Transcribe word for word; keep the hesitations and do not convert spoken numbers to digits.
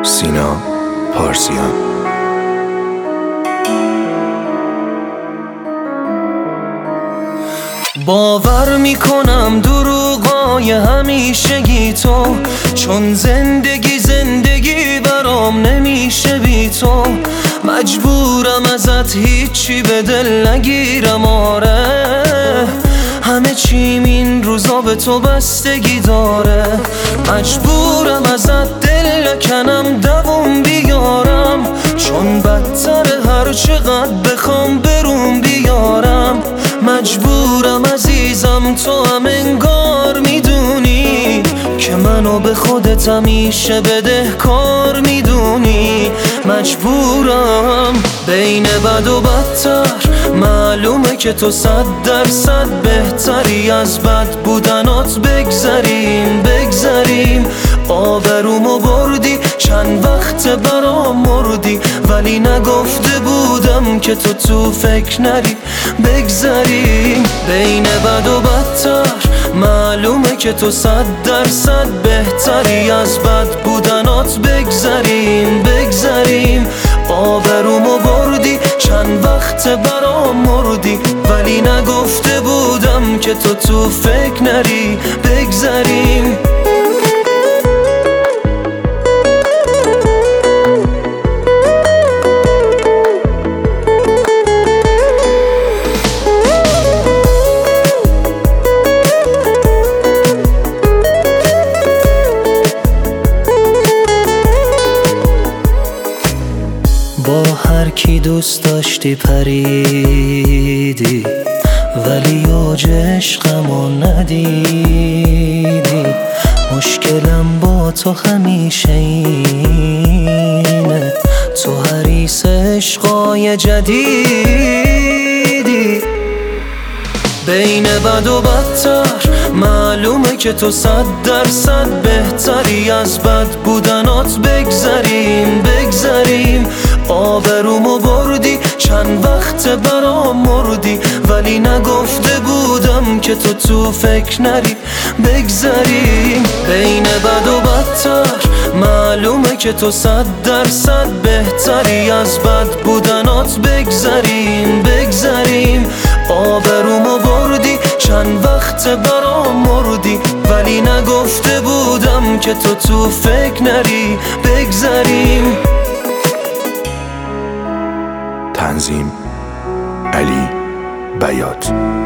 سینا پارسیان. باور میکنم دروغای همیشگی تو، چون زندگی زندگی برام نمیشه بی تو. مجبورم ازت هیچی به دل نگیرم، آره همه چیم این روزا به تو بستگی داره. مجبورم ازت دل نکنم دووم بیارم، چون بدتر هر چقدر بخوام برون بیارم. مجبورم عزیزم تو هم انگار میدونی که منو به خودت همیشه بدهکار میدونی. مجبورم بین بد و بدتر، معلومه که تو صد درصد بهتری، از بد بودنات بگذریم بگذریم. آبرومو بردی چند وقت برام مردی، ولی نگفته بودم که تو تو فکر نری. بگذریم بین بد و بدتر، معلومه که تو صد درصد بهتری، از بد بودنات بگذریم بگذریم. آبرومو بردی چند وقت برام مردی، ولی نگفته بودم که تو تو فکر نری. بگذریم با هر کی دوست داشتی پریدی، ولی اوج عشقمو ندیدی. مشکلم با تو همیشه اینه، تو حریص عشقای جدیدی. بین بد و بدتر، معلومه که تو صد درصد بهتری، از بد بودنات بگذریم بگذریم. آبرومو بردی چند وقت برام مردی، ولی نگفته بودم که تو تو فکر نری. بگذریم بین بد و بدتر، معلومه که تو صد درصد بهتری، از بد بودنات بگذریم بگذریم. آبرومو بردی چند وقت برام مردی، ولی نگفته بودم که تو تو فکر نری. بگذریم. تنظیم علی بیات.